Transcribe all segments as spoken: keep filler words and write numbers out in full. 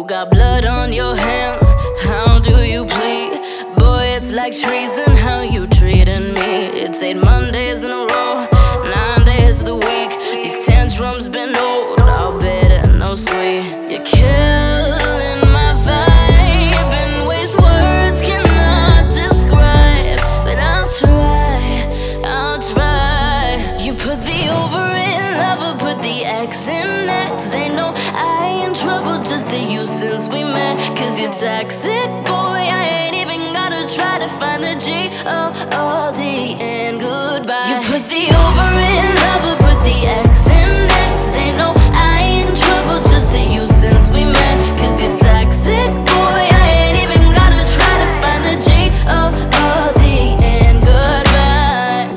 got blood on your hands, how do you plead? Boy, it's like treason how you treating me. It's eight Mondays in a row, nine days of the week. These tantrums been old, I'll bet it no sweet. You're killing my vibe in ways words cannot describe. But I'll try, I'll try. You put the over in lover, put the X in next. Ain't no I in trouble, just the you since we met. Cause you're toxic, boy, I ain't even gotta try to find the G O O D and goodbye. You put the over in lover, put the X in next. Ain't no I in trouble, just the you since we met. Cause you're toxic, boy, I ain't even gotta try to find the G O O D and goodbye.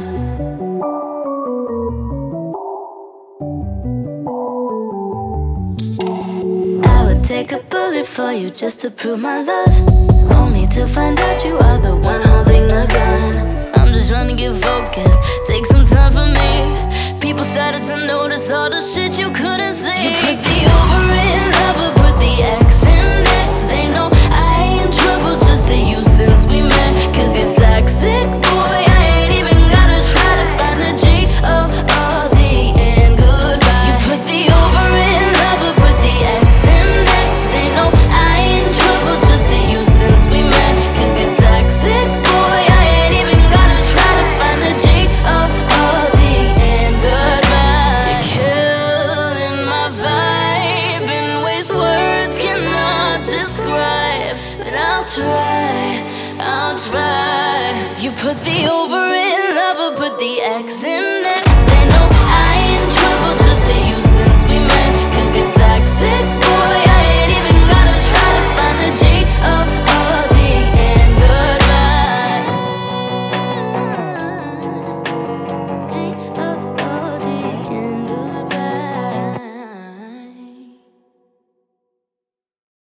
I would take a bullet for you just to prove my love, only to find out you are the one holding the gun. I'm just trying to get focused, take some time for me. People started to notice all the shit you couldn't see. You put the over in lover, put the X in next. Ain't no I in trouble, just the you since we met. Cause you're toxic, boy, I ain't even gotta try to find the G O O D and goodbye. You put the over in lover, put the X in next. Ain't no I in trouble, just the you since we met. Cause you're toxic, boy, I ain't even gotta try to find the G O O D and goodbye. You're killing my vibe in ways words cannot describe. But I'll try, I'll try. You put the over